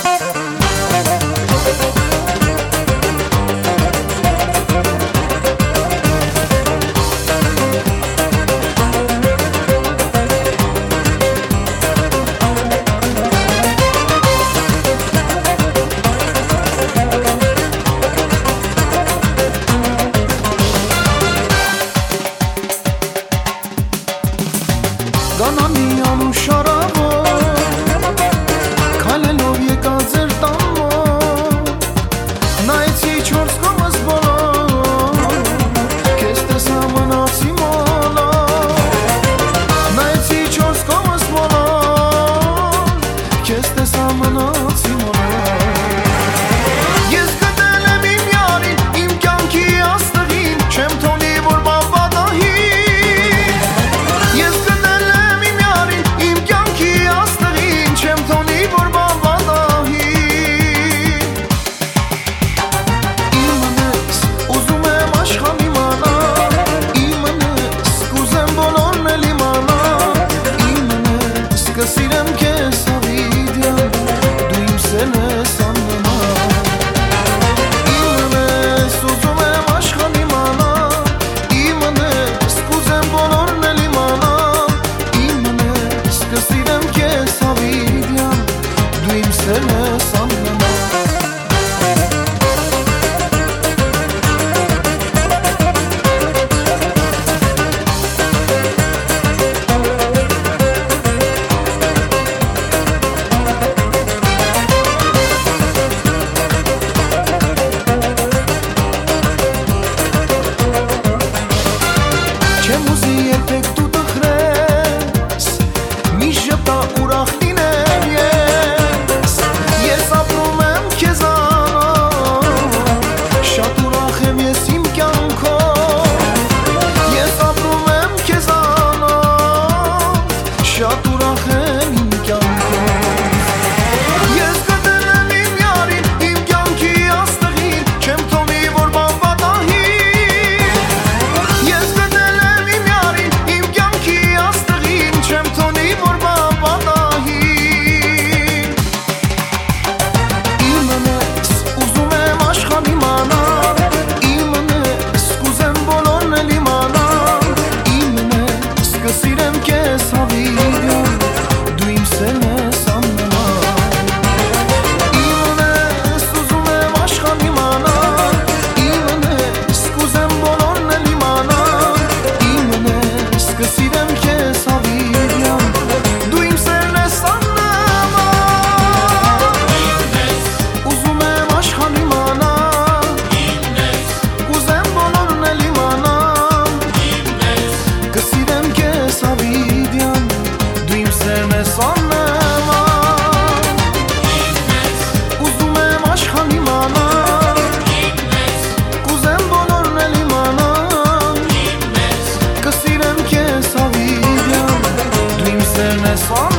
Gananiam şarabo Kalelov եկած էր տամո Նայեցի չորս կողմս բոլոր Քեզ տեսա մնացի մոլոր Նայեցի չորս կողմս բոլոր Քեզ տեսա մնացի մոլոր Ես գտել եմ իմ յարին Իմ կյանքի աստղին Չեմ թողնի որ բավադահի Ես գտել եմ իմ յարին Իմ կյանքի աստղին Չեմ թողնի որ բավադահի Իմանես ուզում եմ աշխան իմանալ Իմանես կուզեմ բոլորն էլ իմանալ Իմանես կսիրեմ քեզ հավիդյան Դու իմ սերն ես աննման Իմանես ուզում եմ աշխան իմանալ Իմանես կուզեմ բոլորն էլ իմանալ Իմանես կսիրեմ քեզ հավիդյան Դու իմ սերն ես աննման Չեմ ուզի երբեք դու տխրես Մի ժպտա ուրախ լինեմ Ես ապրում եմ քեզանով Շատ ուրախ եմ ես իմ կյանքով Ես ապրում եմ քեզանով Շատ ուրախ եմ իմ կյանքով Ես գտել եմ իմ յարին Իմ կյանքի աստղին Չեմ թողնի որ բավադահի Ես գտել եմ իմ յարին Իմ կյանքի աստղին Չեմ թողնի որ բավադահի Իմանես ուզում եմ աշխան իմանալ Իմանես կուզեմ բոլորն էլ իմանալ Իմանես կսիրեմ քեզ հավիդյան Դու իմ սերն ես աննման Իմանես ուզում եմ աշխան իմանալ Իմանես կուզեմ բոլորն էլ իմանալ Իմանես կսիրեմ քեզ հավիդյան Դու իմ սերն ես աննման Ուզում եմ աշխան իմանալ Կուզեմ բոլորն էլ իմանալ Կսիրեմ քեզ հավիդյան Դու իմ սերն ես աննման Ուզում եմ աշխան իմանալ Կուզեմ բոլորն էլ իմանալ Կսիրեմ քեզ հավիդյան Դու իմ սերն ես աննման